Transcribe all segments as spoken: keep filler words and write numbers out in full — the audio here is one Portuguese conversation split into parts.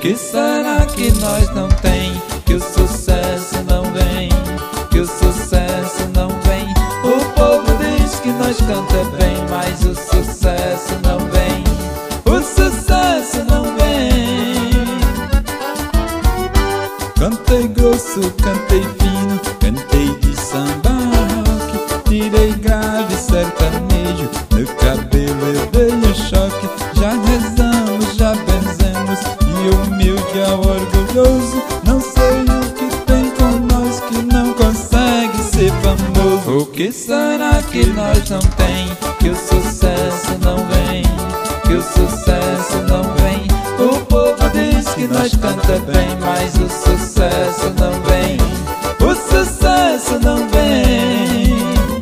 que será que nós não tem? Que o sucesso não vem, que o sucesso não vem. O povo diz que nós canta bem, mas o sucesso não vem, o sucesso não vem. Cantei grosso, cantei fino, cantei de samba rock, tirei grave sertanejo, no cabelo eu dei um choque. Já rezamos, já benzemos, e humilde ao orgulhoso, não sei o que tem com nós que não consegue ser famoso. O que será que nós não tem? Que o sucesso não vem, que o sucesso não vem. O povo diz que nós canta bem, mas o sucesso não vem, o sucesso não vem.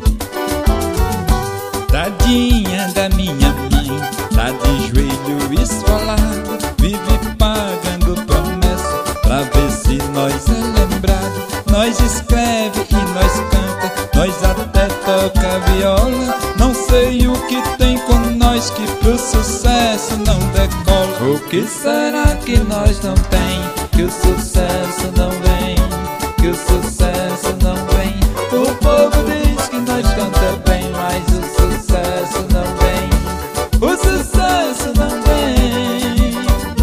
Tadinha da minha mãe, tá de joelho esfolado, vive pagando promessa pra ver se nós é lembrado. Nós escreve e nós canta, nós até toca viola. Não sei o que tem com nós que pro sucesso não decola. O que será que nós não tem? Que o sucesso não vem, que o sucesso não vem. O povo diz que nós canta bem, mas o sucesso não vem, o sucesso não vem.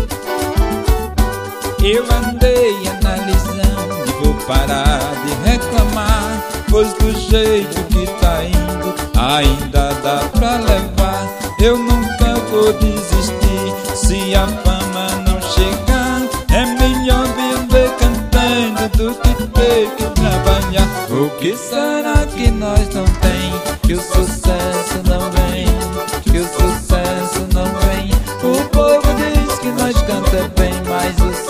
Eu andei analisando e vou parar de reclamar, pois do jeito que tá indo ainda dá pra levar. Eu nunca vou desistir se a fama não chegar. É melhor viver cantando do que ter que trabalhar. O que será que nós não tem? Que o sucesso não vem, que o sucesso não vem. O povo diz que nós canta bem, mas o